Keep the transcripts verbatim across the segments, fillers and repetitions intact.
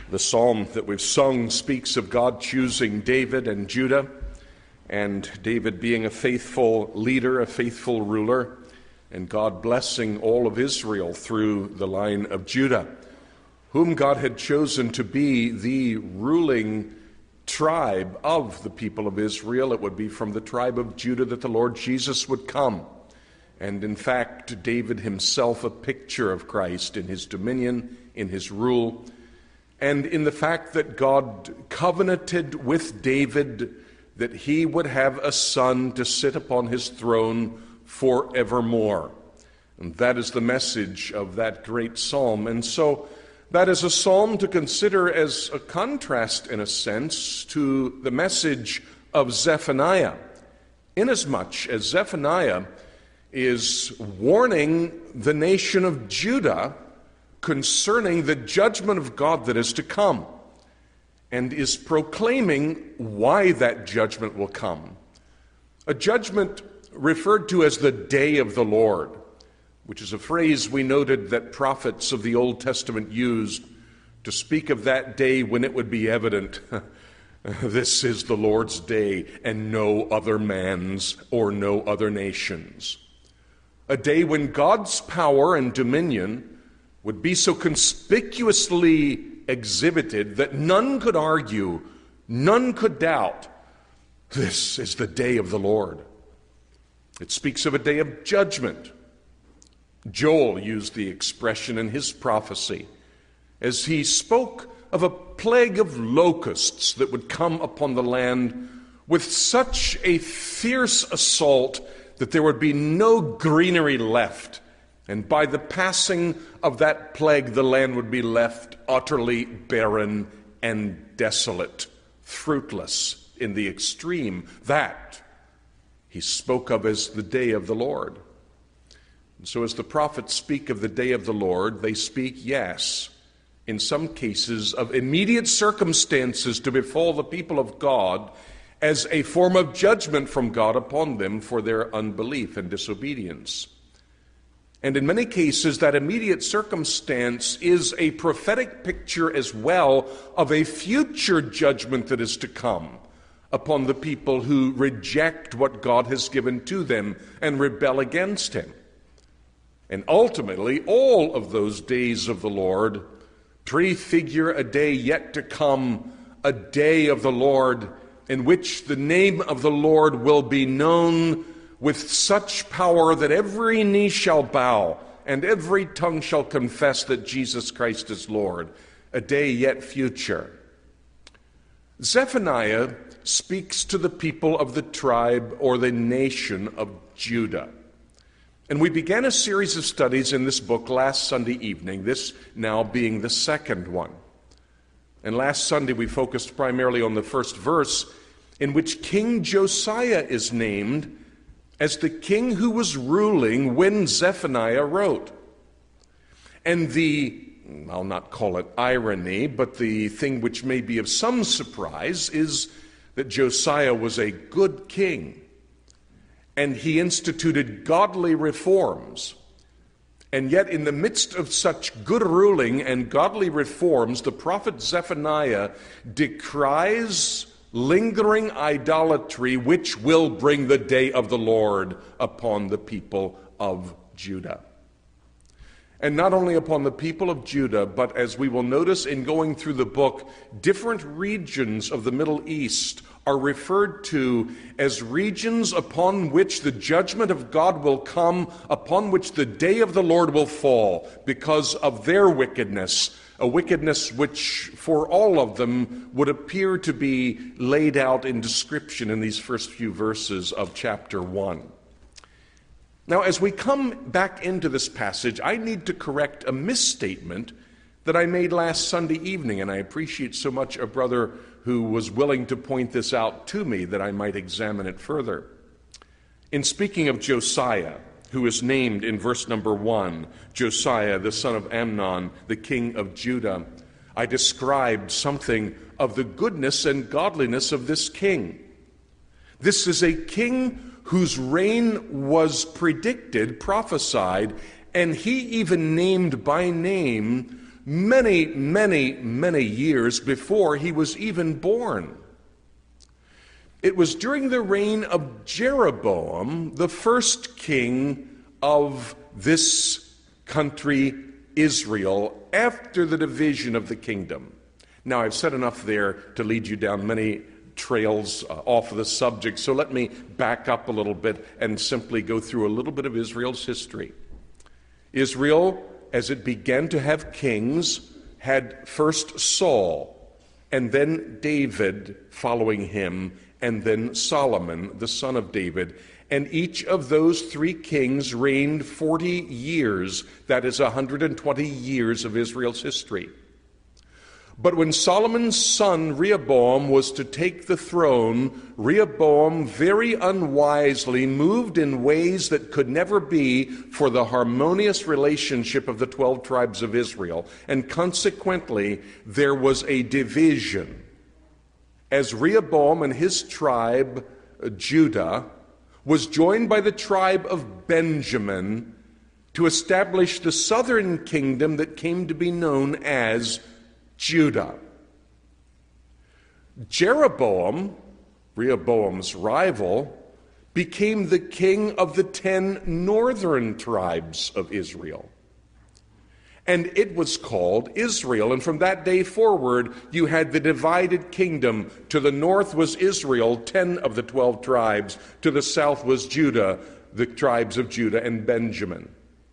The psalm that we've sung speaks of God choosing David and Judah, and David being a faithful leader, a faithful ruler, and God blessing all of Israel through the line of Judah, whom God had chosen to be the ruling tribe of the people of Israel. It would be from the tribe of Judah that the Lord Jesus would come. And in fact, David himself a picture of Christ in his dominion, in his rule, and in the fact that God covenanted with David that he would have a son to sit upon his throne forevermore. And that is the message of that great psalm. And so that is a psalm to consider as a contrast, in a sense, to the message of Zephaniah, inasmuch as Zephaniah is warning the nation of Judah concerning the judgment of God that is to come, and is proclaiming why that judgment will come. A judgment referred to as the day of the Lord, which is a phrase we noted that prophets of the Old Testament used to speak of that day when it would be evident, this is the Lord's day and no other man's or no other nation's. A day when God's power and dominion would be so conspicuously exhibited that none could argue, none could doubt, this is the day of the Lord. It speaks of a day of judgment. Joel used the expression in his prophecy as he spoke of a plague of locusts that would come upon the land with such a fierce assault that there would be no greenery left. And by the passing of that plague, the land would be left utterly barren and desolate, fruitless in the extreme. That he spoke of as the day of the Lord. And so as the prophets speak of the day of the Lord, they speak, yes, in some cases, of immediate circumstances to befall the people of God as a form of judgment from God upon them for their unbelief and disobedience. And in many cases, that immediate circumstance is a prophetic picture as well of a future judgment that is to come upon the people who reject what God has given to them and rebel against him. And ultimately, all of those days of the Lord prefigure a day yet to come, a day of the Lord in which the name of the Lord will be known with such power that every knee shall bow and every tongue shall confess that Jesus Christ is Lord, a day yet future. Zephaniah speaks to the people of the tribe or the nation of Judah. And we began a series of studies in this book last Sunday evening, this now being the second one. And last Sunday we focused primarily on the first verse, in which King Josiah is named as the king who was ruling when Zephaniah wrote. And the, I'll not call it irony, but the thing which may be of some surprise is that Josiah was a good king, and he instituted godly reforms. And yet in the midst of such good ruling and godly reforms, the prophet Zephaniah decries lingering idolatry which will bring the day of the Lord upon the people of Judah. And not only upon the people of Judah, but as we will notice in going through the book, different regions of the Middle East are referred to as regions upon which the judgment of God will come, upon which the day of the Lord will fall because of their wickedness, a wickedness which for all of them would appear to be laid out in description in these first few verses of chapter one. Now, as we come back into this passage, I need to correct a misstatement that I made last Sunday evening, and I appreciate so much a brother who was willing to point this out to me that I might examine it further. In speaking of Josiah, who is named in verse number one, Josiah, the son of Amnon, the king of Judah, I described something of the goodness and godliness of this king. This is a king whose reign was predicted, prophesied, and he even named by name many, many, many years before he was even born. It was during the reign of Jeroboam, the first king of this country, Israel, after the division of the kingdom. Now, I've said enough there to lead you down many trails uh, off of the subject, so let me back up a little bit and simply go through a little bit of Israel's history. Israel, as it began to have kings, had first Saul, and then David following him, and then Solomon, the son of David. And each of those three kings reigned forty years. That is one hundred twenty years of Israel's history. But when Solomon's son Rehoboam was to take the throne, Rehoboam very unwisely moved in ways that could never be for the harmonious relationship of the twelve tribes of Israel. And consequently, there was a division. As Rehoboam and his tribe, Judah, was joined by the tribe of Benjamin to establish the southern kingdom that came to be known as Judah. Jeroboam, Rehoboam's rival, became the king of the ten northern tribes of Israel. And it was called Israel. And from that day forward, you had the divided kingdom. To the north was Israel, ten of the twelve tribes. To the south was Judah, the tribes of Judah and Benjamin.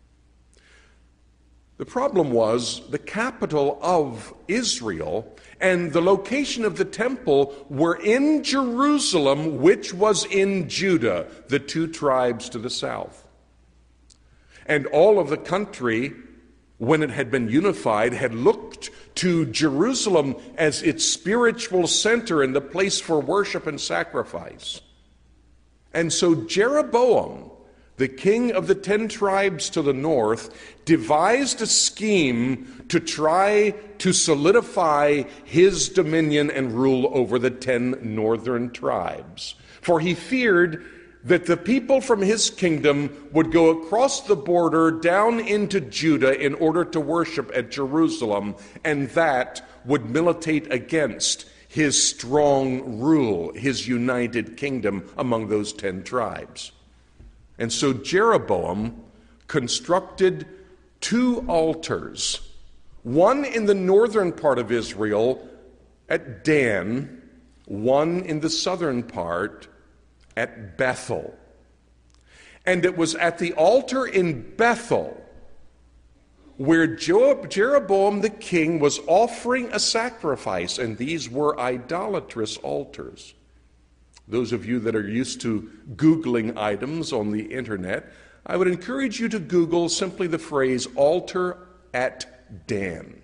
The problem was the capital of Israel and the location of the temple were in Jerusalem, which was in Judah, the two tribes to the south. And all of the country, when it had been unified, had looked to Jerusalem as its spiritual center and the place for worship and sacrifice. And so Jeroboam, the king of the ten tribes to the north, devised a scheme to try to solidify his dominion and rule over the ten northern tribes. For he feared that the people from his kingdom would go across the border down into Judah in order to worship at Jerusalem, and that would militate against his strong rule, his united kingdom among those ten tribes. And so Jeroboam constructed two altars, one in the northern part of Israel at Dan, one in the southern part at Bethel. And it was at the altar in Bethel where Jeroboam the king was offering a sacrifice, and these were idolatrous altars. Those of you that are used to Googling items on the internet, I would encourage you to Google simply the phrase altar at Dan.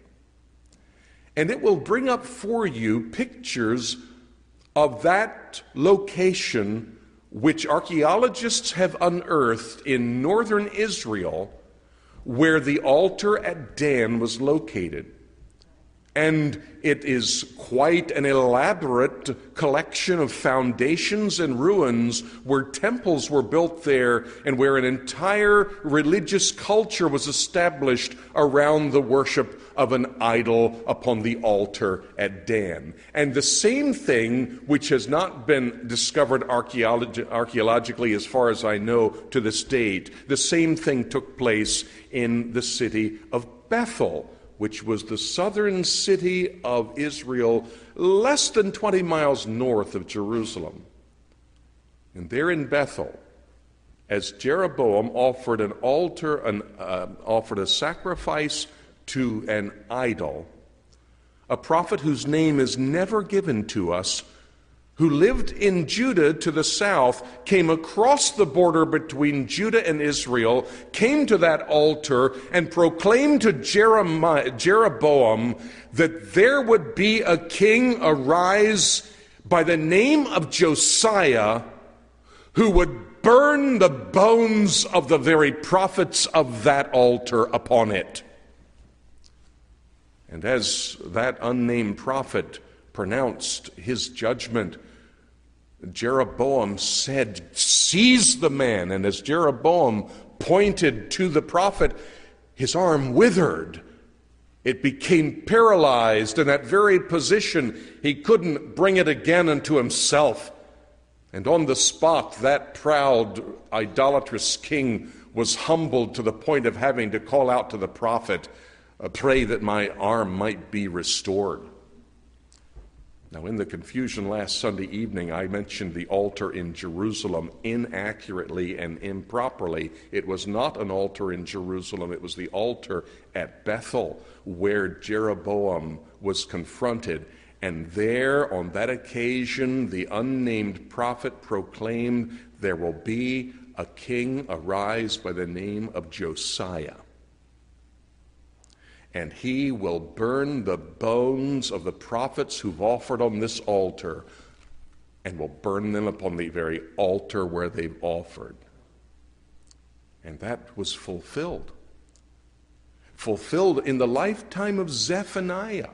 And it will bring up for you pictures of that location which archaeologists have unearthed in northern Israel, where the altar at Dan was located. And it is quite an elaborate collection of foundations and ruins where temples were built there and where an entire religious culture was established around the worship of an idol upon the altar at Dan. And the same thing, which has not been discovered archaeolog- archaeologically as far as I know to this date, the same thing took place in the city of Bethel, which was the southern city of Israel, less than twenty miles north of Jerusalem. And there in Bethel, as Jeroboam offered an altar, an, uh, offered a sacrifice to an idol, a prophet whose name is never given to us, who lived in Judah to the south, came across the border between Judah and Israel, came to that altar, and proclaimed to Jeremiah, Jeroboam that there would be a king arise by the name of Josiah who would burn the bones of the very prophets of that altar upon it. And as that unnamed prophet pronounced his judgment, Jeroboam said, "Seize the man." And as Jeroboam pointed to the prophet, his arm withered. It became paralyzed in that very position. He couldn't bring it again unto himself. And on the spot, that proud, idolatrous king was humbled to the point of having to call out to the prophet, "Pray that my arm might be restored." Now, in the confusion last Sunday evening, I mentioned the altar in Jerusalem inaccurately and improperly. It was not an altar in Jerusalem. It was the altar at Bethel, where Jeroboam was confronted. And there, on that occasion, the unnamed prophet proclaimed, "There will be a king arise by the name of Josiah. And he will burn the bones of the prophets who've offered on this altar, and will burn them upon the very altar where they've offered." And that was fulfilled. Fulfilled in the lifetime of Zephaniah,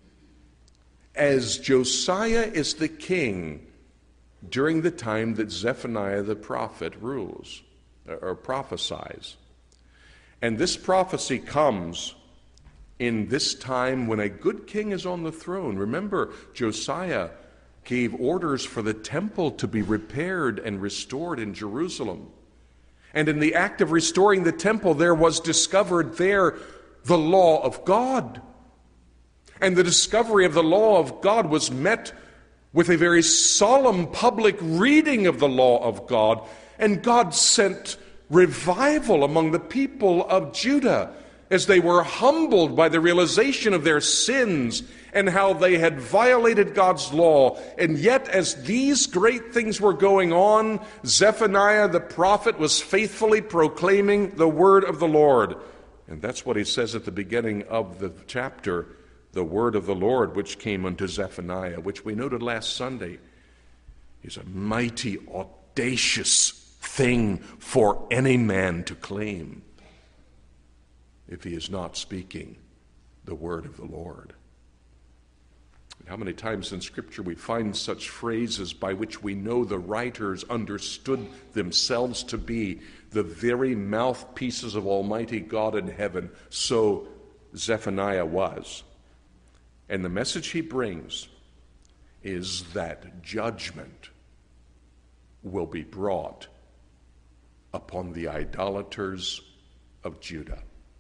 as Josiah is the king during the time that Zephaniah the prophet rules, or prophesies. And this prophecy comes in this time when a good king is on the throne. Remember, Josiah gave orders for the temple to be repaired and restored in Jerusalem. And in the act of restoring the temple, there was discovered there the law of God. And the discovery of the law of God was met with a very solemn public reading of the law of God. And God sent revival among the people of Judah, as they were humbled by the realization of their sins and how they had violated God's law. And yet, as these great things were going on, Zephaniah the prophet was faithfully proclaiming the word of the Lord. And that's what he says at the beginning of the chapter, "The word of the Lord which came unto Zephaniah," which we noted last Sunday is a mighty, audacious thing for any man to claim, if he is not speaking the word of the Lord. And how many times in Scripture we find such phrases by which we know the writers understood themselves to be the very mouthpieces of Almighty God in heaven. So Zephaniah was. And the message he brings is that judgment will be brought upon the idolaters of Judah.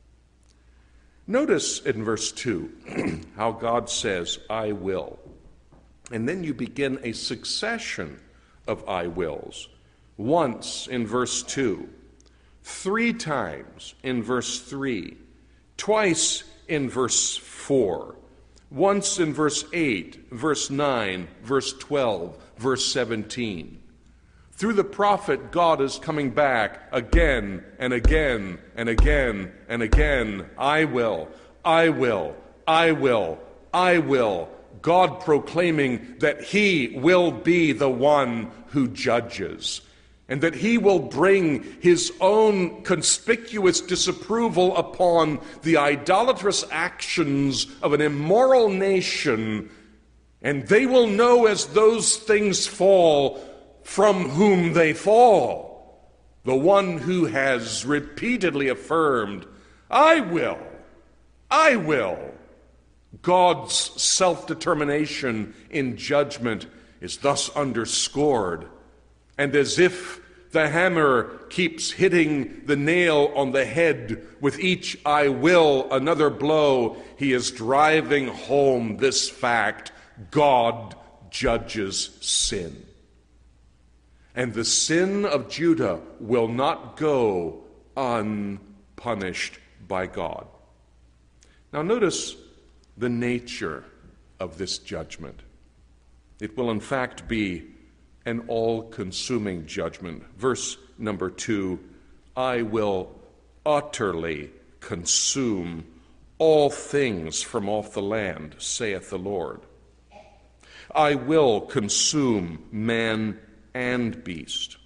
Notice in verse two how God says, "I will." And then you begin a succession of "I wills." Once in verse two, three times in verse three, twice in verse four, once in verse eight, verse nine, verse twelve, verse seventeen. Through the prophet, God is coming back again and again and again and again. I will, I will, I will, I will. God proclaiming that he will be the one who judges, and that he will bring his own conspicuous disapproval upon the idolatrous actions of an immoral nation, and they will know as those things fall from whom they fall. The one who has repeatedly affirmed, "I will, I will." God's self-determination in judgment is thus underscored. And as if the hammer keeps hitting the nail on the head with each "I will" another blow, he is driving home this fact: God judges sin. And the sin of Judah will not go unpunished by God. Now notice the nature of this judgment. It will in fact be an all-consuming judgment. Verse number two, "I will utterly consume all things from off the land, saith the Lord. I will consume man and beast.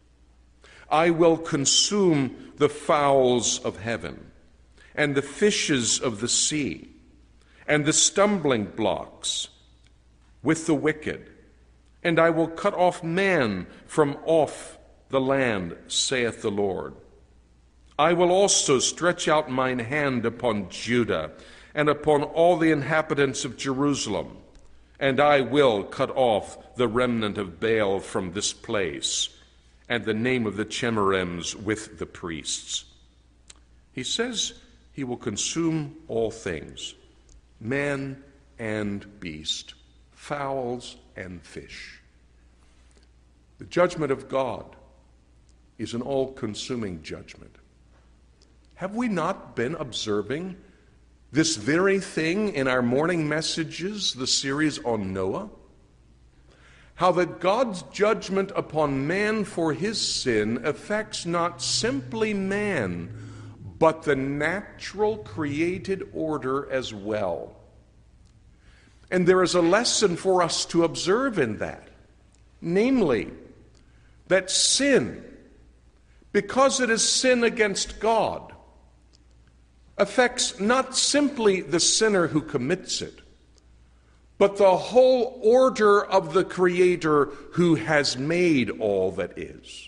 I will consume the fowls of heaven, and the fishes of the sea, and the stumbling blocks with the wicked, and I will cut off man from off the land, saith the Lord. I will also stretch out mine hand upon Judah, and upon all the inhabitants of Jerusalem, and I will cut off the remnant of Baal from this place, and the name of the Chemarims with the priests. He says he will consume all things, man and beast, fowls and fish. The judgment of God is an all-consuming judgment. Have we not been observing this very thing in our morning messages, the series on Noah? How that God's judgment upon man for his sin affects not simply man, but the natural created order as well. And there is a lesson for us to observe in that, namely, that sin, because it is sin against God, affects not simply the sinner who commits it, but the whole order of the Creator who has made all that is.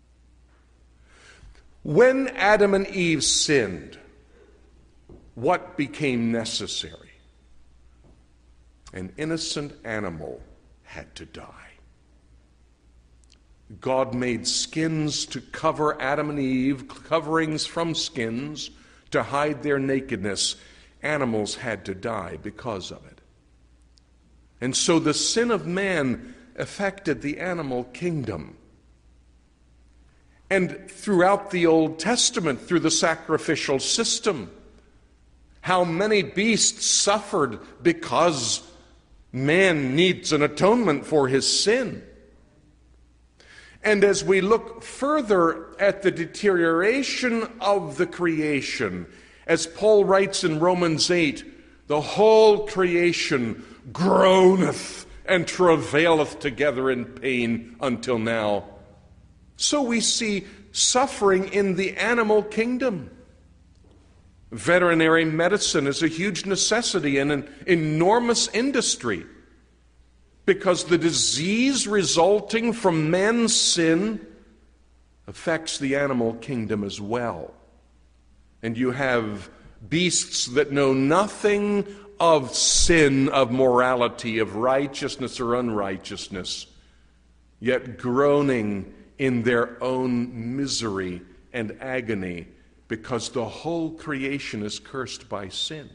When Adam and Eve sinned, what became necessary? An innocent animal had to die. God made skins to cover Adam and Eve, coverings from skins, to hide their nakedness. Animals had to die because of it. And so the sin of man affected the animal kingdom. And throughout the Old Testament, through the sacrificial system, how many beasts suffered because man needs an atonement for his sin. And as we look further at the deterioration of the creation, as Paul writes in Romans eight, the whole creation groaneth and travaileth together in pain until now. So we see suffering in the animal kingdom. Veterinary medicine is a huge necessity and an enormous industry, because the disease resulting from man's sin affects the animal kingdom as well. And you have beasts that know nothing of sin, of morality, of righteousness or unrighteousness, yet groaning in their own misery and agony because the whole creation is cursed by sin.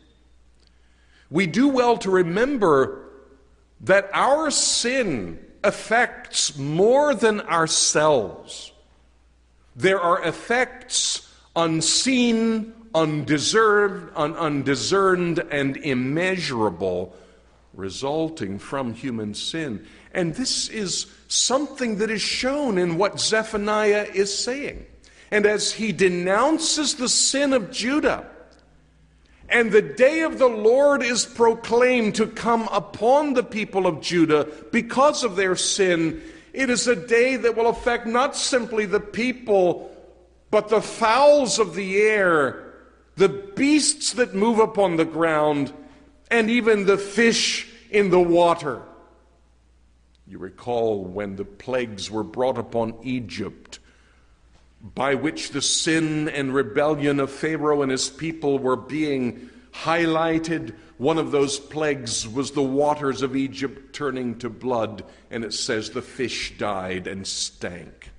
We do well to remember that our sin affects more than ourselves. There are effects unseen, undeserved, un- undiscerned, and immeasurable resulting from human sin. And this is something that is shown in what Zephaniah is saying. And as he denounces the sin of Judah, and the day of the Lord is proclaimed to come upon the people of Judah because of their sin, it is a day that will affect not simply the people, but the fowls of the air, the beasts that move upon the ground, and even the fish in the water. You recall when the plagues were brought upon Egypt, by which the sin and rebellion of Pharaoh and his people were being highlighted. One of those plagues was the waters of Egypt turning to blood, and it says the fish died and stank.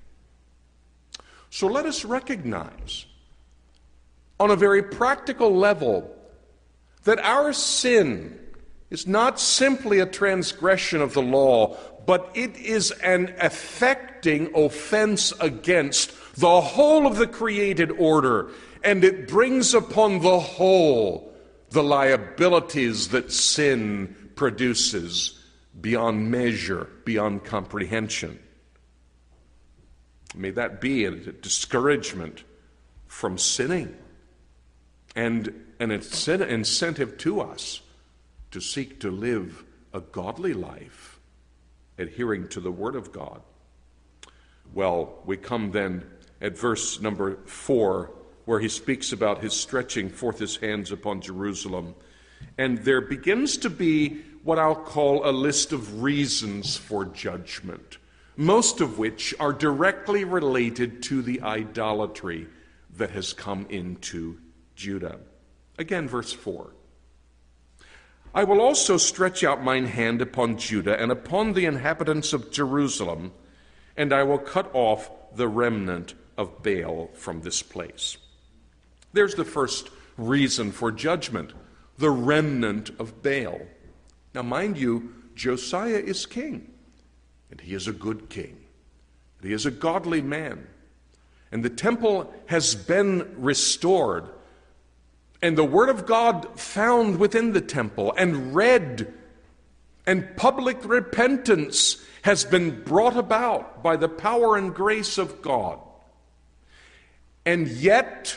So let us recognize, on a very practical level, that our sin is not simply a transgression of the law, but it is an affecting offense against the whole of the created order, and it brings upon the whole the liabilities that sin produces beyond measure, beyond comprehension. May that be a discouragement from sinning and an incentive to us to seek to live a godly life, adhering to the Word of God. Well, we come then at verse number four, where he speaks about his stretching forth his hands upon Jerusalem. And there begins to be what I'll call a list of reasons for judgment, most of which are directly related to the idolatry that has come into Judah. Again, verse four. I will also stretch out mine hand upon Judah and upon the inhabitants of Jerusalem, and I will cut off the remnant of Baal from this place. There's the first reason for judgment, the remnant of Baal. Now, mind you, Josiah is king, and he is a good king. He is a godly man. And the temple has been restored, and the word of God found within the temple and read, and public repentance has been brought about by the power and grace of God. And yet,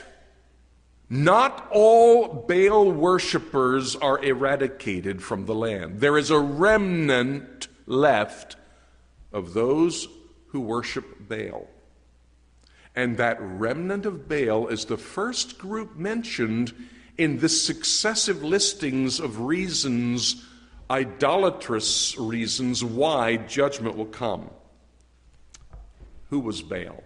not all Baal worshipers are eradicated from the land. There is a remnant left of those who worship Baal. And that remnant of Baal is the first group mentioned in the successive listings of reasons, idolatrous reasons, why judgment will come. Who was Baal?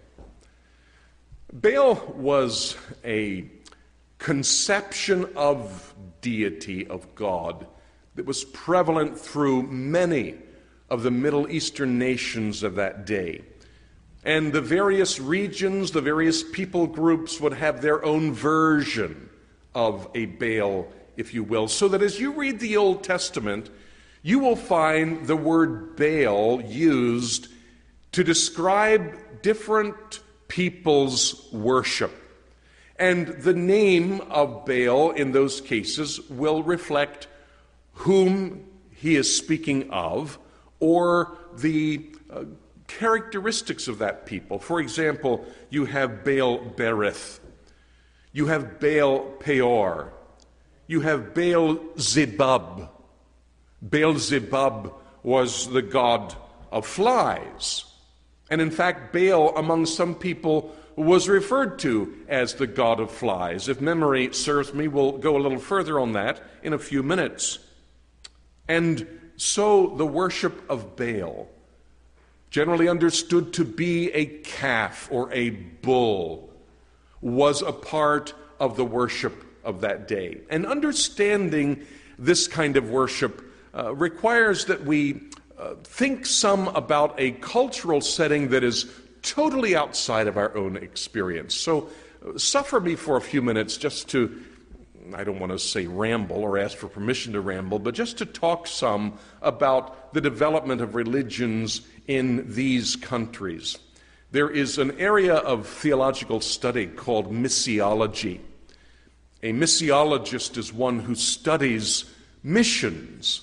Baal was a conception of deity, of God, that was prevalent through many of the Middle Eastern nations of that day. And the various regions, the various people groups would have their own version of a Baal, if you will. So that as you read the Old Testament, you will find the word Baal used to describe different people's worship. And the name of Baal in those cases will reflect whom he is speaking of, or the uh, characteristics of that people. For example, you have Baal Berith, you have Baal Peor, you have Baal Zebub. Baal Zebub was the god of flies. And in fact, Baal, among some people, was referred to as the god of flies. If memory serves me, we'll go a little further on that in a few minutes. And so the worship of Baal, generally understood to be a calf or a bull, was a part of the worship of that day. And understanding this kind of worship uh, requires that we uh, think some about a cultural setting that is totally outside of our own experience. So uh, suffer me for a few minutes just to, I don't want to say ramble or ask for permission to ramble, but just to talk some about the development of religions in these countries. There is an area of theological study called missiology. A missiologist is one who studies missions.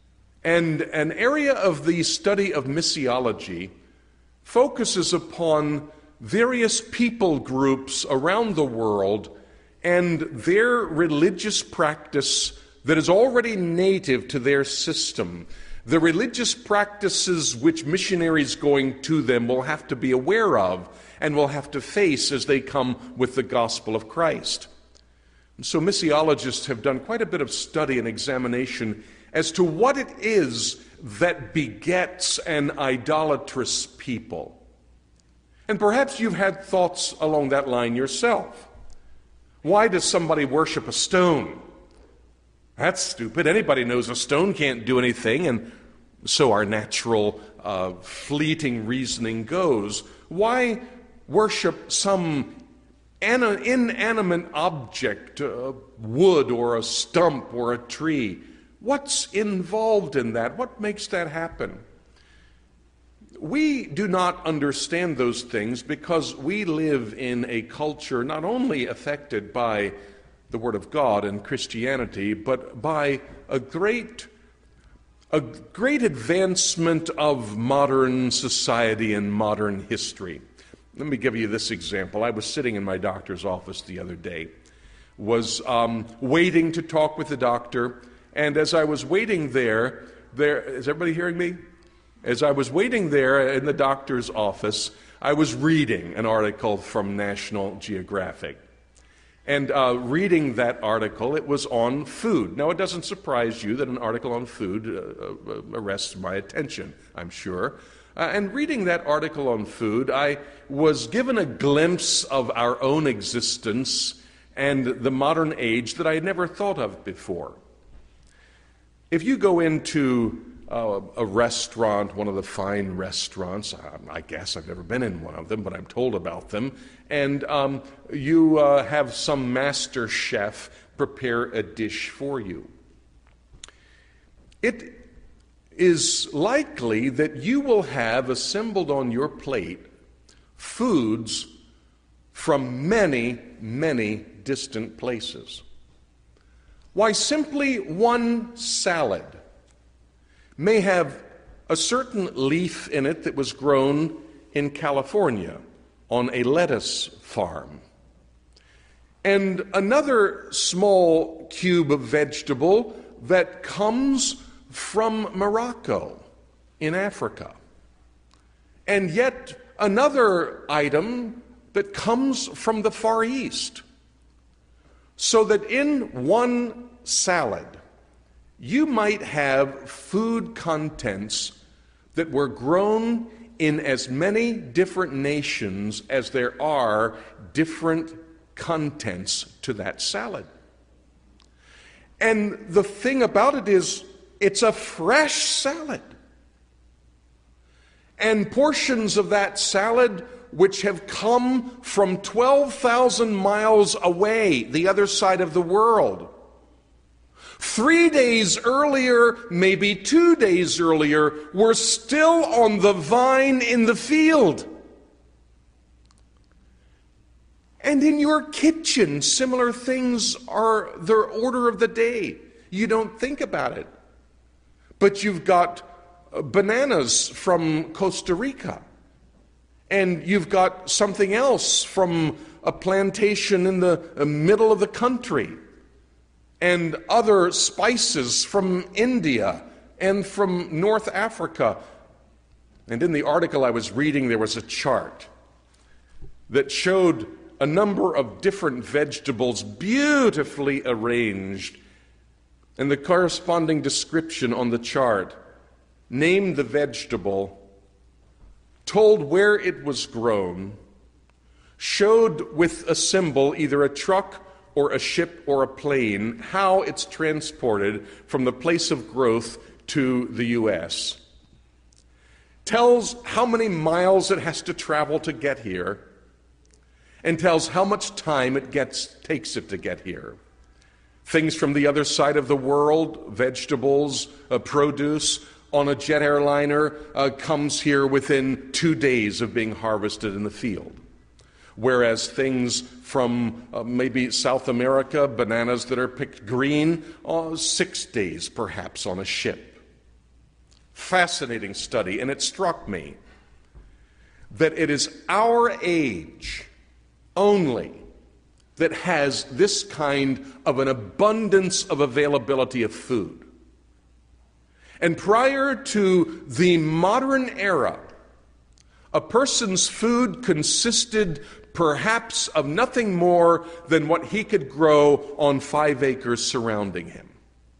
And an area of the study of missiology focuses upon various people groups around the world and their religious practice that is already native to their system. The religious practices which missionaries going to them will have to be aware of and will have to face as they come with the gospel of Christ. And so missiologists have done quite a bit of study and examination as to what it is that begets an idolatrous people. And perhaps you've had thoughts along that line yourself. Why does somebody worship a stone? That's stupid. Anybody knows a stone can't do anything, and so our natural, uh, fleeting reasoning goes. Why worship some an- inanimate object, a wood or a stump or a tree? What's involved in that? What makes that happen? We do not understand those things because we live in a culture not only affected by the Word of God and Christianity, but by a great, a great advancement of modern society and modern history. Let me give you this example. I was sitting in my doctor's office the other day, was um, waiting to talk with the doctor, and as I was waiting there, there, is everybody hearing me? As I was waiting there in the doctor's office, I was reading an article from National Geographic. And uh, reading that article, it was on food. Now, it doesn't surprise you that an article on food uh, uh, arrests my attention, I'm sure. Uh, and reading that article on food, I was given a glimpse of our own existence and the modern age that I had never thought of before. If you go into uh, a restaurant, one of the fine restaurants, I, I guess I've never been in one of them, but I'm told about them, and um, you uh, have some master chef prepare a dish for you, it is likely that you will have assembled on your plate foods from many, many distant places. Why, simply one salad may have a certain leaf in it that was grown in California on a lettuce farm, and another small cube of vegetable that comes from Morocco in Africa, and yet another item that comes from the Far East, so that in one salad you might have food contents that were grown in as many different nations as there are different contents to that salad. And the thing about it is, it's a fresh salad. And portions of that salad which have come from twelve thousand miles away, the other side of the world, three days earlier, maybe two days earlier, were still on the vine in the field. And in your kitchen, similar things are the order of the day. You don't think about it. But you've got bananas from Costa Rica, and you've got something else from a plantation in the middle of the country, and other spices from India and from North Africa. And in the article I was reading, there was a chart that showed a number of different vegetables beautifully arranged, and the corresponding description on the chart named the vegetable, told where it was grown, showed with a symbol, either a truck or a ship or a plane, how it's transported from the place of growth to the U S, tells how many miles it has to travel to get here, and tells how much time it gets takes it to get here. Things from the other side of the world, vegetables, uh, produce, on a jet airliner uh, comes here within two days of being harvested in the field. Whereas things from uh, maybe South America, bananas that are picked green, uh, six days perhaps on a ship. Fascinating study, and it struck me that it is our age only that has this kind of an abundance of availability of food. And prior to the modern era, a person's food consisted perhaps of nothing more than what he could grow on five acres surrounding him.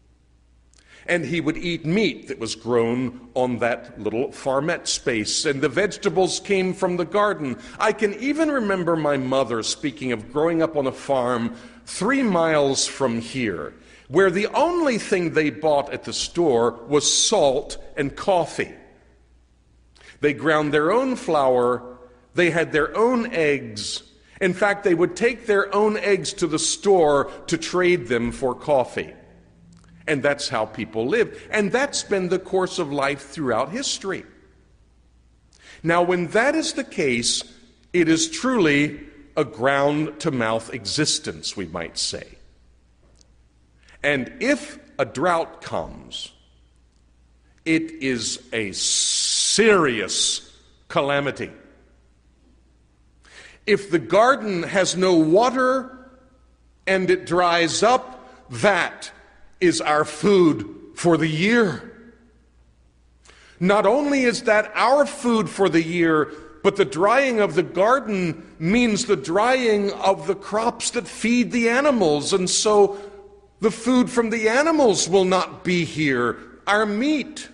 And he would eat meat that was grown on that little farmette space, and the vegetables came from the garden. I can even remember my mother speaking of growing up on a farm three miles from here, where the only thing they bought at the store was salt and coffee. They ground their own flour, they had their own eggs. In fact, they would take their own eggs to the store to trade them for coffee. And that's how people live. And that's been the course of life throughout history. Now, when that is the case, it is truly a ground-to-mouth existence, we might say. And if a drought comes, it is a serious calamity. If the garden has no water and it dries up, that is our food for the year. Not only is that our food for the year, but the drying of the garden means the drying of the crops that feed the animals, and so the food from the animals will not be here, our meat.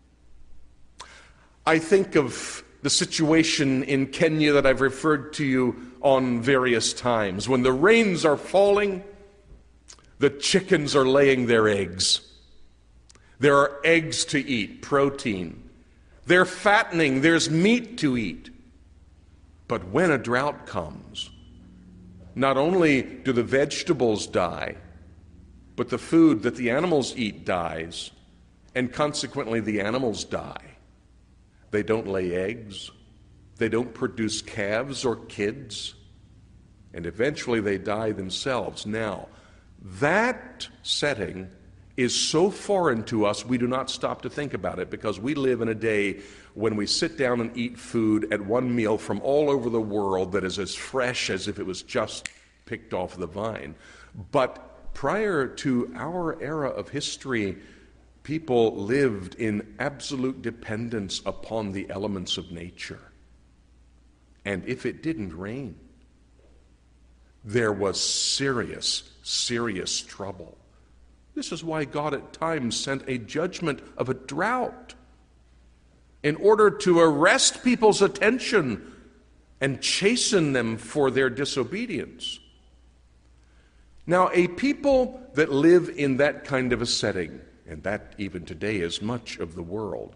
I think of the situation in Kenya that I've referred to you on various times. When the rains are falling, the chickens are laying their eggs. There are eggs to eat, protein. They're fattening, there's meat to eat. But when a drought comes, not only do the vegetables die, but the food that the animals eat dies, and consequently the animals die. They don't lay eggs, they don't produce calves or kids, and eventually they die themselves. Now, that setting is so foreign to us, we do not stop to think about it, because we live in a day when we sit down and eat food at one meal from all over the world that is as fresh as if it was just picked off the vine. But prior to our era of history, people lived in absolute dependence upon the elements of nature. And if it didn't rain, there was serious, serious trouble. This is why God at times sent a judgment of a drought in order to arrest people's attention and chasten them for their disobedience. Now, a people that live in that kind of a setting, and that even today is much of the world,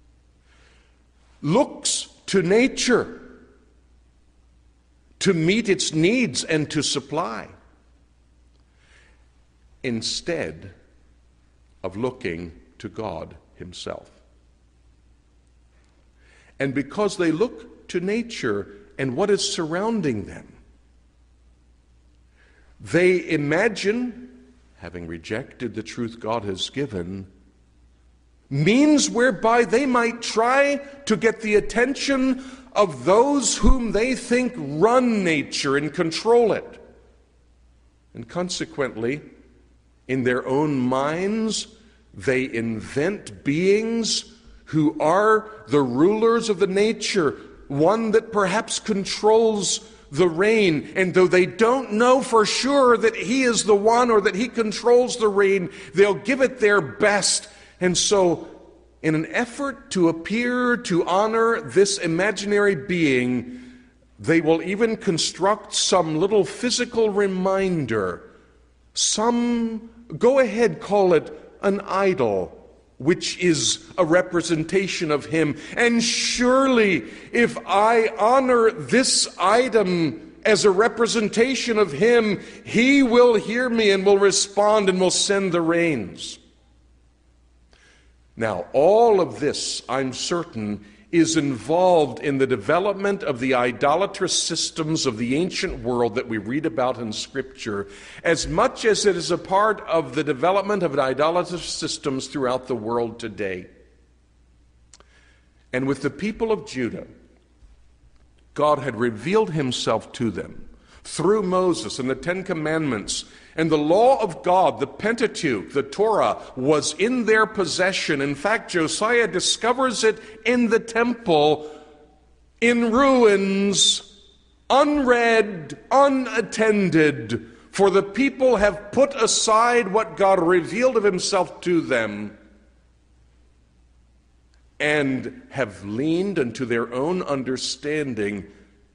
looks to nature to meet its needs and to supply, instead of looking to God Himself. And because they look to nature and what is surrounding them, they imagine, having rejected the truth God has given, means whereby they might try to get the attention of those whom they think run nature and control it. And consequently, in their own minds, they invent beings who are the rulers of the nature, one that perhaps controls the rain. And though they don't know for sure that he is the one or that he controls the rain, they'll give it their best. And so, in an effort to appear to honor this imaginary being, they will even construct some little physical reminder, some, go ahead, call it an idol, which is a representation of him. And surely, if I honor this item as a representation of him, he will hear me and will respond and will send the rains. Now, all of this, I'm certain, is involved in the development of the idolatrous systems of the ancient world that we read about in Scripture, as much as it is a part of the development of idolatrous systems throughout the world today. And with the people of Judah, God had revealed himself to them through Moses and the Ten Commandments. And the law of God, the Pentateuch, the Torah, was in their possession. In fact, Josiah discovers it in the temple, in ruins, unread, unattended. For the people have put aside what God revealed of himself to them and have leaned unto their own understanding,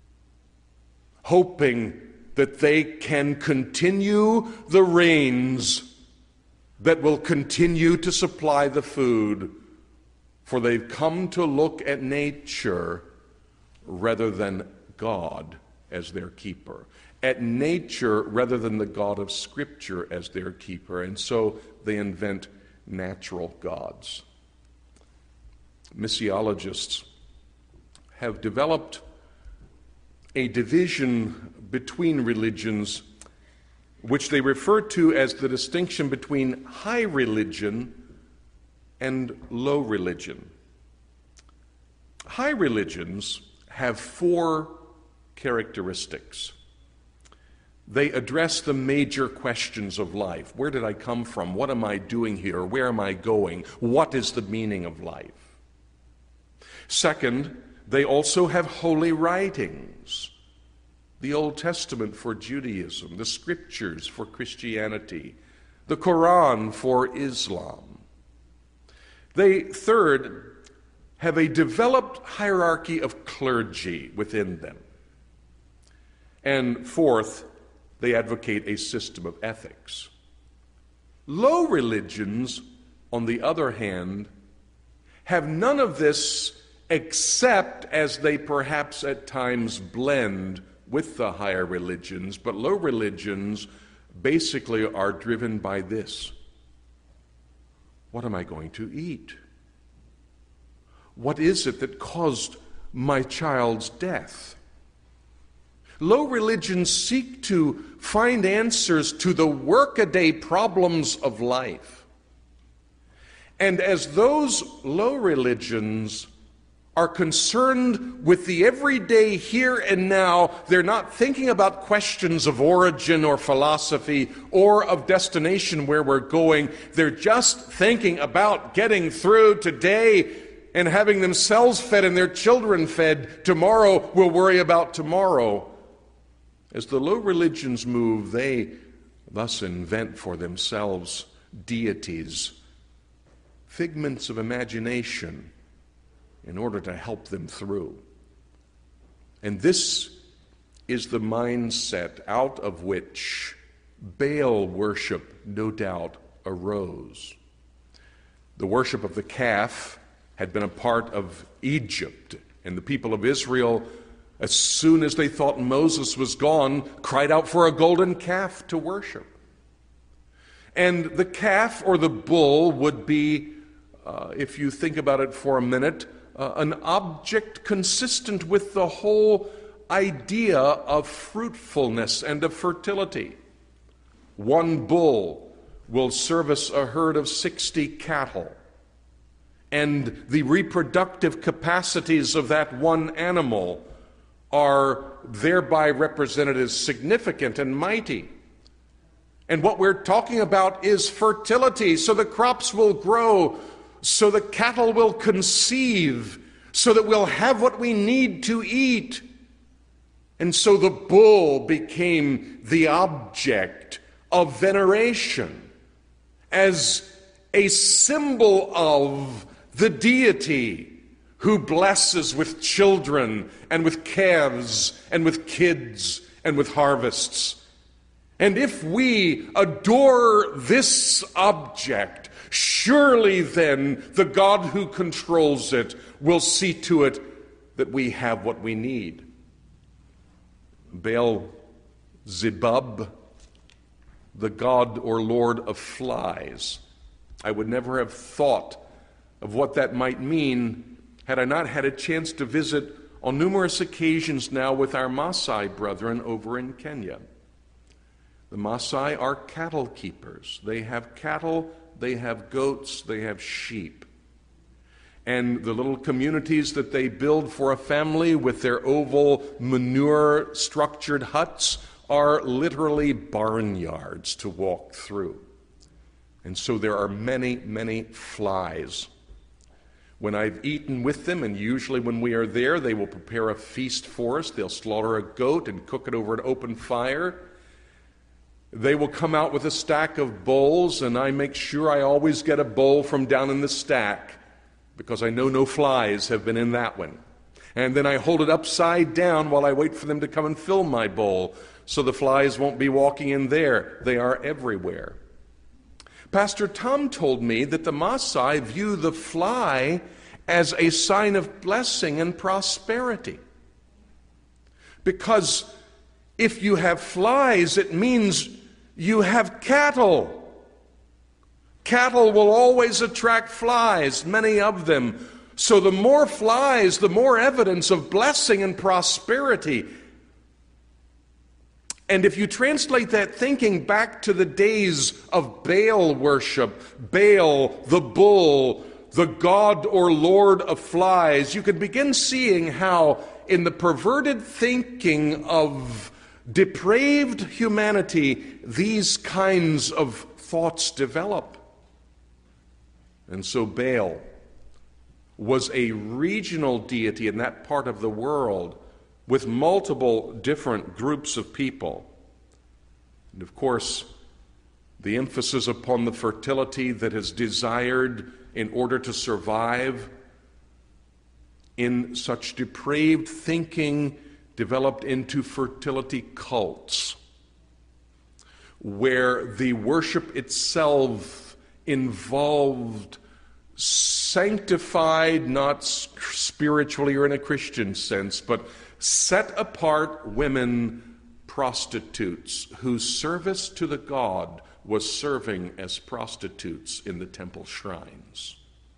hoping that they can continue the rains that will continue to supply the food, for they've come to look at nature rather than God as their keeper, at nature rather than the God of Scripture as their keeper, and so they invent natural gods. Missiologists have developed a division between religions, which they refer to as the distinction between high religion and low religion. High religions have four characteristics. They address the major questions of life. Where did I come from? What am I doing here? Where am I going? What is the meaning of life? Second, they also have holy writings. The Old Testament for Judaism, the Scriptures for Christianity, the Quran for Islam. They, third, have a developed hierarchy of clergy within them. And fourth, they advocate a system of ethics. Low religions on the other hand, have none of this except as they perhaps at times blend with the higher religions, but low religions basically are driven by this. What am I going to eat? What is it that caused my child's death? Low religions seek to find answers to the workaday problems of life. And as those low religions are concerned with the everyday here and now, they're not thinking about questions of origin or philosophy or of destination where we're going. They're just thinking about getting through today and having themselves fed and their children fed. Tomorrow we'll worry about tomorrow. As the low religions move, they thus invent for themselves deities, figments of imagination, in order to help them through. And this is the mindset out of which Baal worship, no doubt, arose. The worship of the calf had been a part of Egypt, and the people of Israel, as soon as they thought Moses was gone, cried out for a golden calf to worship. And the calf or the bull would be, uh, if you think about it for a minute, uh, an object consistent with the whole idea of fruitfulness and of fertility. One bull will service a herd of sixty cattle, and the reproductive capacities of that one animal are thereby represented as significant and mighty. And what we're talking about is fertility, so the crops will grow, so the cattle will conceive, so that we'll have what we need to eat. And so the bull became the object of veneration as a symbol of the deity who blesses with children and with calves and with kids and with harvests. And if we adore this object, surely then the God who controls it will see to it that we have what we need. Baal Zebub, the god or lord of flies. I would never have thought of what that might mean had I not had a chance to visit on numerous occasions now with our Maasai brethren over in Kenya. The Maasai are cattle keepers. They have cattle, they have goats, they have sheep. And the little communities that they build for a family with their oval manure-structured huts are literally barnyards to walk through. And so there are many, many flies. When I've eaten with them, and usually when we are there, they will prepare a feast for us. They'll slaughter a goat and cook it over an open fire. They will come out with a stack of bowls, and I make sure I always get a bowl from down in the stack, because I know no flies have been in that one. And then I hold it upside down while I wait for them to come and fill my bowl, so the flies won't be walking in there. They are everywhere. Pastor Tom told me that the Maasai view the fly as a sign of blessing and prosperity. Because if you have flies, it means you have cattle. Cattle will always attract flies, many of them. So the more flies, the more evidence of blessing and prosperity. And if you translate that thinking back to the days of Baal worship, Baal, the bull, the god or lord of flies, you can begin seeing how in the perverted thinking of depraved humanity, these kinds of thoughts develop. And so Baal was a regional deity in that part of the world with multiple different groups of people. And of course, the emphasis upon the fertility that is desired in order to survive in such depraved thinking developed into fertility cults, where the worship itself involved sanctified, not spiritually or in a Christian sense, but set apart women prostitutes whose service to the god was serving as prostitutes in the temple shrines.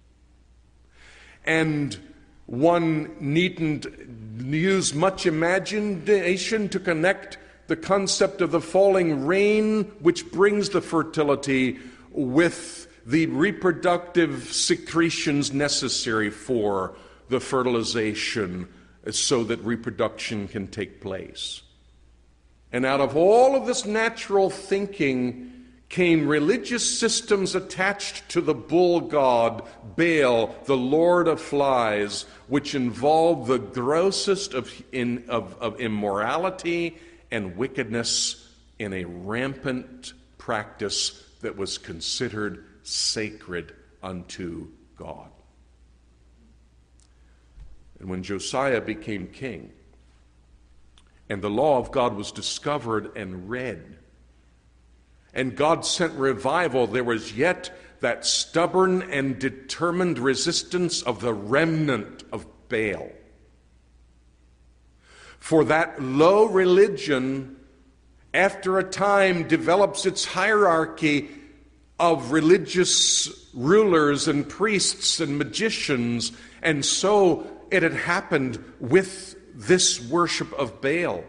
And one needn't use much imagination to connect the concept of the falling rain, which brings the fertility, with the reproductive secretions necessary for the fertilization so that reproduction can take place. And out of all of this natural thinking came religious systems attached to the bull god, Baal, the lord of flies, which involved the grossest of, in, of, of immorality and wickedness in a rampant practice that was considered sacred unto God. And when Josiah became king, and the law of God was discovered and read, and God sent revival, there was yet that stubborn and determined resistance of the remnant of Baal. For that low religion, after a time, develops its hierarchy of religious rulers and priests and magicians, and so it had happened with this worship of Baal.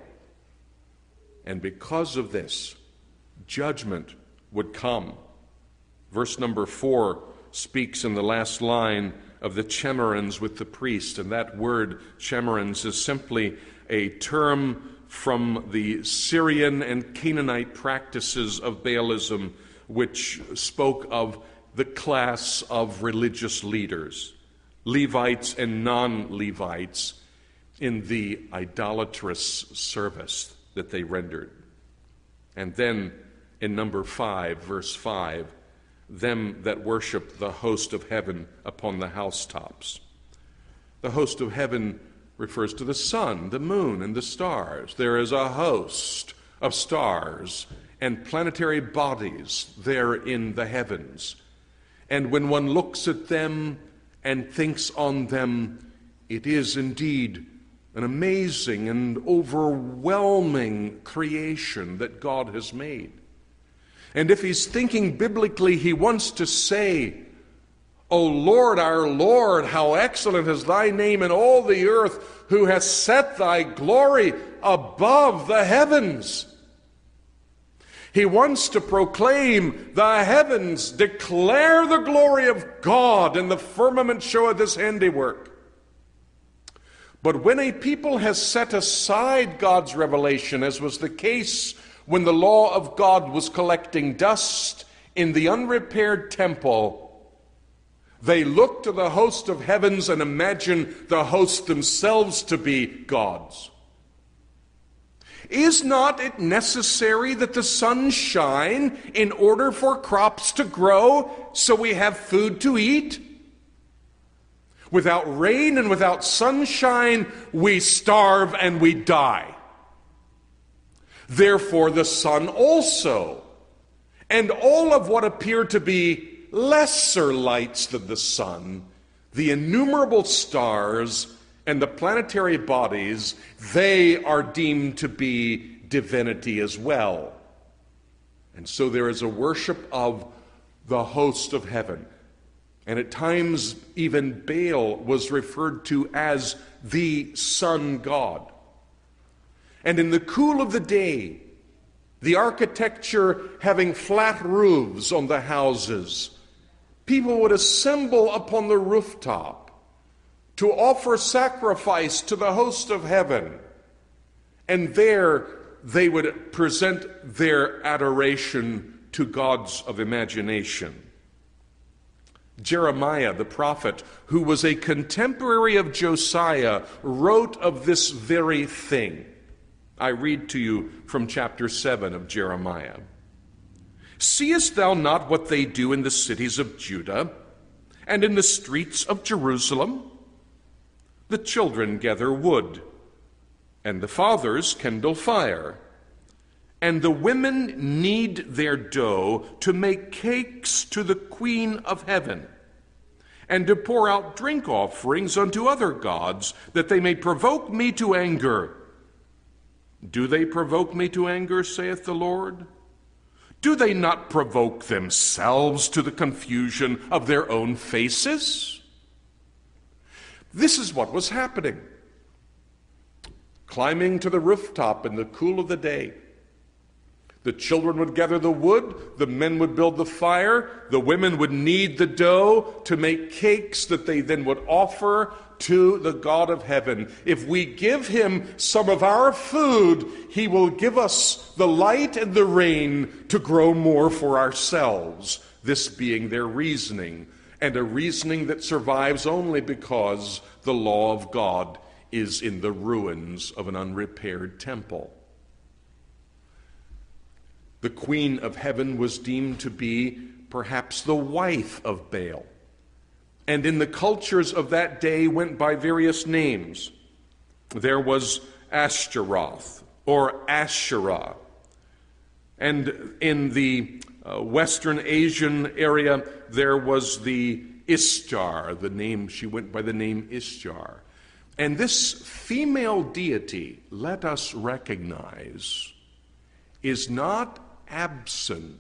And because of this, judgment would come. Verse number four speaks in the last line of the Chemerins with the priest, and that word Chemerins is simply a term from the Syrian and Canaanite practices of Baalism, which spoke of the class of religious leaders, Levites and non-Levites, in the idolatrous service that they rendered. And then in number five, verse five, them that worship the host of heaven upon the housetops. The host of heaven refers to the sun, the moon, and the stars. There is a host of stars and planetary bodies there in the heavens. And when one looks at them and thinks on them, it is indeed an amazing and overwhelming creation that God has made. And if he's thinking biblically, he wants to say, O Lord, our Lord, how excellent is thy name in all the earth, who has set thy glory above the heavens. He wants to proclaim, the heavens declare the glory of God, and the firmament showeth his handiwork. But when a people has set aside God's revelation, as was the case when the law of God was collecting dust in the unrepaired temple, they look to the host of heavens and imagine the hosts themselves to be gods. Is not it necessary that the sun shine in order for crops to grow so we have food to eat? Without rain and without sunshine, we starve and we die. Therefore, the sun also, and all of what appear to be lesser lights than the sun, the innumerable stars and the planetary bodies, they are deemed to be divinity as well. And so there is a worship of the host of heaven. And at times, even Baal was referred to as the sun god. And in the cool of the day, the architecture having flat roofs on the houses, people would assemble upon the rooftop to offer sacrifice to the host of heaven. And there they would present their adoration to gods of imagination. Jeremiah, the prophet, who was a contemporary of Josiah, wrote of this very thing. I read to you from chapter seven of Jeremiah. Seest thou not what they do in the cities of Judah and in the streets of Jerusalem? The children gather wood, and the fathers kindle fire, And the women knead their dough to make cakes to the Queen of Heaven, and to pour out drink offerings unto other gods, that they may provoke me to anger. Do they provoke me to anger, saith the Lord? Do they not provoke themselves to the confusion of their own faces? This is what was happening. Climbing to the rooftop in the cool of the day, the children would gather the wood, the men would build the fire, the women would knead the dough to make cakes that they then would offer to the God of heaven. If we give him some of our food, he will give us the light and the rain to grow more for ourselves. This being their reasoning, and a reasoning that survives only because the law of God is in the ruins of an unrepaired temple. The Queen of Heaven was deemed to be perhaps the wife of Baal, and in the cultures of that day went by various names. There was Ashtaroth or Asherah, and in the uh, Western Asian area there was the Ishtar, the name she went by the name Ishtar. And this female deity, let us recognize, is not absent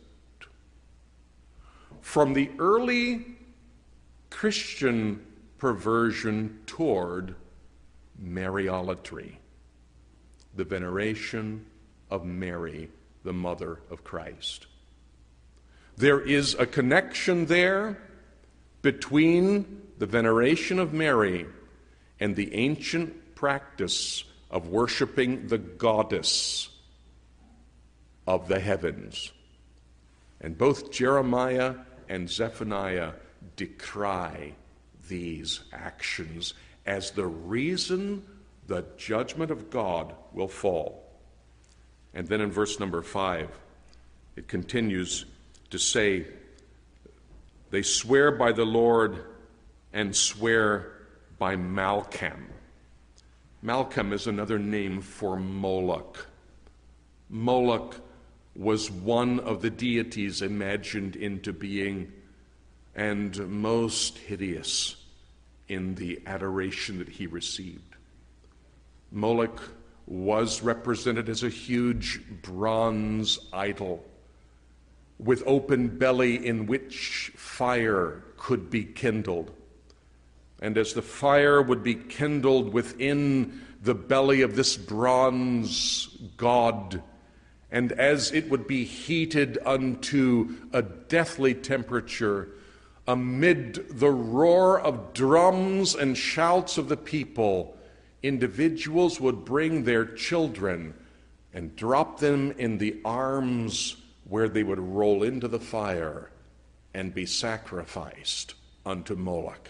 from the early Christian perversion toward Mariolatry, the veneration of Mary, the mother of Christ. There is a connection there between the veneration of Mary and the ancient practice of worshiping the goddess of the heavens. And both Jeremiah and Zephaniah decry these actions as the reason the judgment of God will fall. And then in verse number five, it continues to say, they swear by the Lord and swear by Malcham. Malcham is another name for Moloch. Moloch was one of the deities imagined into being, and most hideous in the adoration that he received. Moloch was represented as a huge bronze idol with open belly in which fire could be kindled. And as the fire would be kindled within the belly of this bronze god, and as it would be heated unto a deathly temperature, amid the roar of drums and shouts of the people, individuals would bring their children and drop them in the arms where they would roll into the fire and be sacrificed unto Moloch.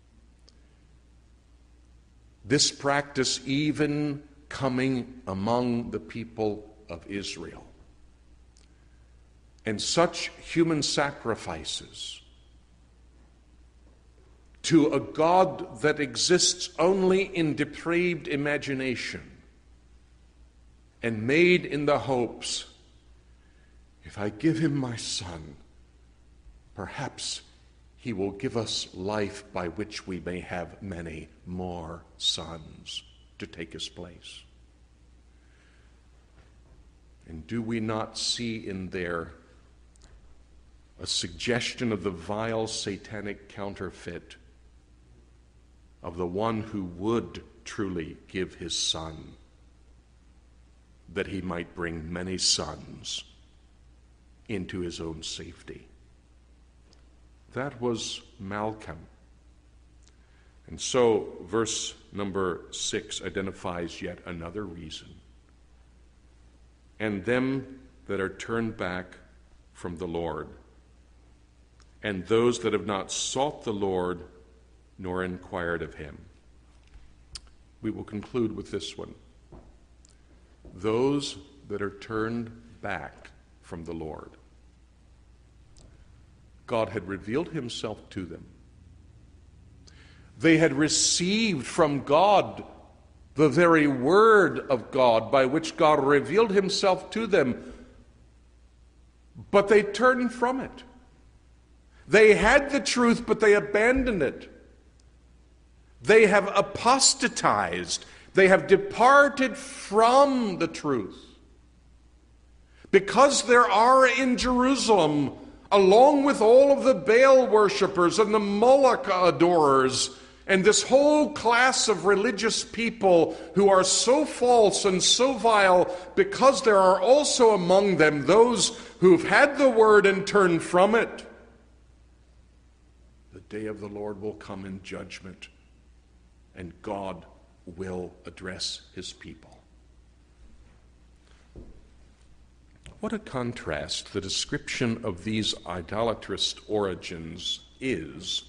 This practice even coming among the people of Israel. And such human sacrifices to a God that exists only in depraved imagination and made in the hopes, if I give him my son, perhaps he will give us life by which we may have many more sons to take his place. And do we not see in there a suggestion of the vile satanic counterfeit of the one who would truly give his son that he might bring many sons into his own safety? That was Malcham. And so verse number six identifies yet another reason. And them that are turned back from the Lord, and those that have not sought the Lord nor inquired of him. We will conclude with this one. Those that are turned back from the Lord. God had revealed himself to them. They had received from God the very word of God by which God revealed himself to them, but they turned from it. They had the truth, but they abandoned it. They have apostatized. They have departed from the truth. Because there are in Jerusalem, along with all of the Baal worshippers and the Moloch adorers, and this whole class of religious people who are so false and so vile, because there are also among them those who've had the word and turned from it, the day of the Lord will come in judgment, and God will address his people. What a contrast the description of these idolatrous origins is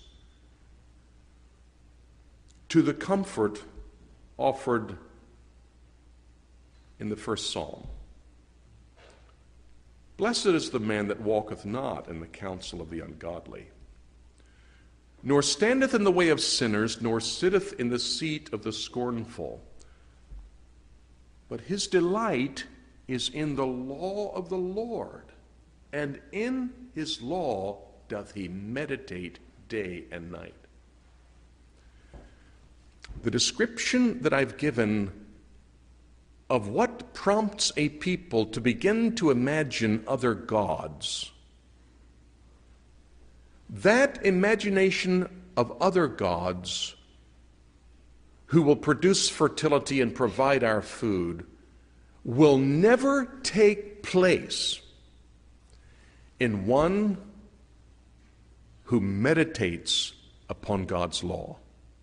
to the comfort offered in the first psalm. Blessed is the man that walketh not in the counsel of the ungodly, nor standeth in the way of sinners, nor sitteth in the seat of the scornful. But his delight is in the law of the Lord, and in his law doth he meditate day and night. The description that I've given of what prompts a people to begin to imagine other gods, that imagination of other gods who will produce fertility and provide our food will never take place in one who meditates upon God's law.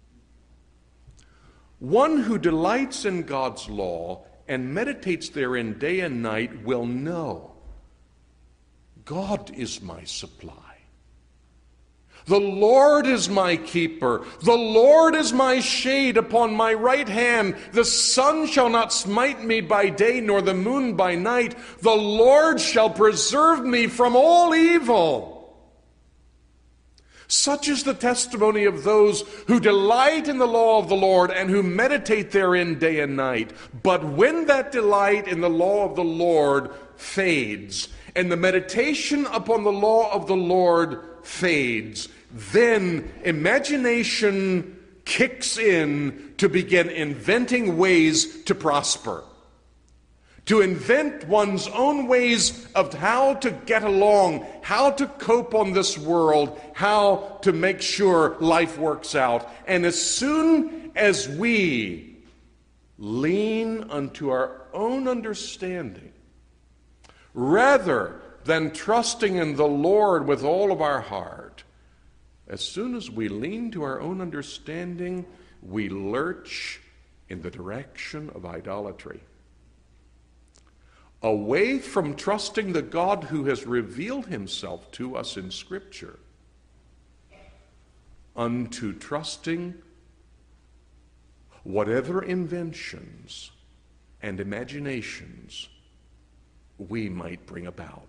One who delights in God's law and meditates therein day and night will know God is my supply. The Lord is my keeper. The Lord is my shade upon my right hand. The sun shall not smite me by day, nor the moon by night. The Lord shall preserve me from all evil. Such is the testimony of those who delight in the law of the Lord and who meditate therein day and night. But when that delight in the law of the Lord fades, and the meditation upon the law of the Lord fades, then imagination kicks in to begin inventing ways to prosper, to invent one's own ways of how to get along, how to cope on this world, how to make sure life works out. And as soon as we lean unto our own understanding, rather than trusting in the Lord with all of our heart, as soon as we lean to our own understanding, we lurch in the direction of idolatry. Away from trusting the God who has revealed himself to us in Scripture, unto trusting whatever inventions and imaginations we might bring about.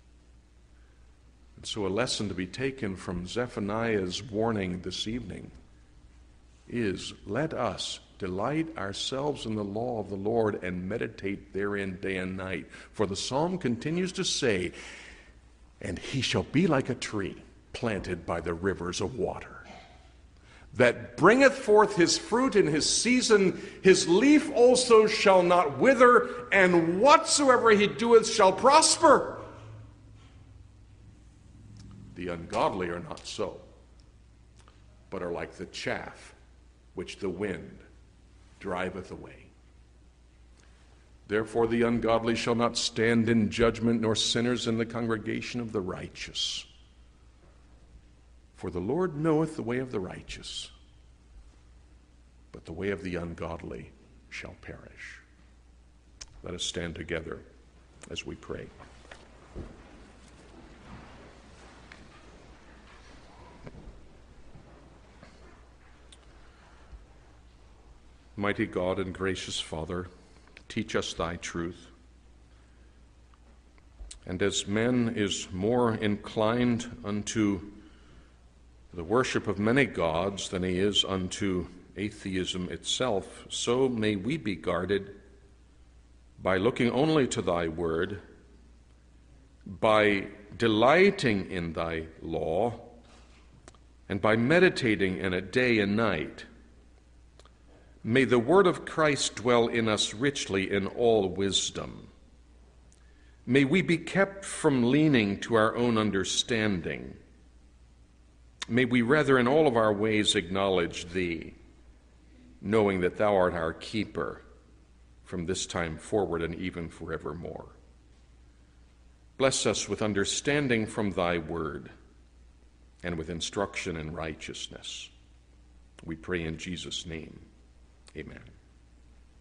And so a lesson to be taken from Zephaniah's warning this evening is, let us delight ourselves in the law of the Lord and meditate therein day and night. For the psalm continues to say, and he shall be like a tree planted by the rivers of water, that bringeth forth his fruit in his season, his leaf also shall not wither, and whatsoever he doeth shall prosper. The ungodly are not so, but are like the chaff which the wind driveth away. Therefore the ungodly shall not stand in judgment, nor sinners in the congregation of the righteous. For the Lord knoweth the way of the righteous, but the way of the ungodly shall perish. Let us stand together as we pray. Mighty God and gracious Father, teach us thy truth. And as man is more inclined unto the worship of many gods than he is unto atheism itself, so may we be guarded by looking only to thy word, by delighting in thy law, and by meditating in it day and night, may the word of Christ dwell in us richly in all wisdom. May we be kept from leaning to our own understanding. May we rather in all of our ways acknowledge thee, knowing that thou art our keeper from this time forward and even forevermore. Bless us with understanding from thy word and with instruction in righteousness. We pray in Jesus' name. Amen.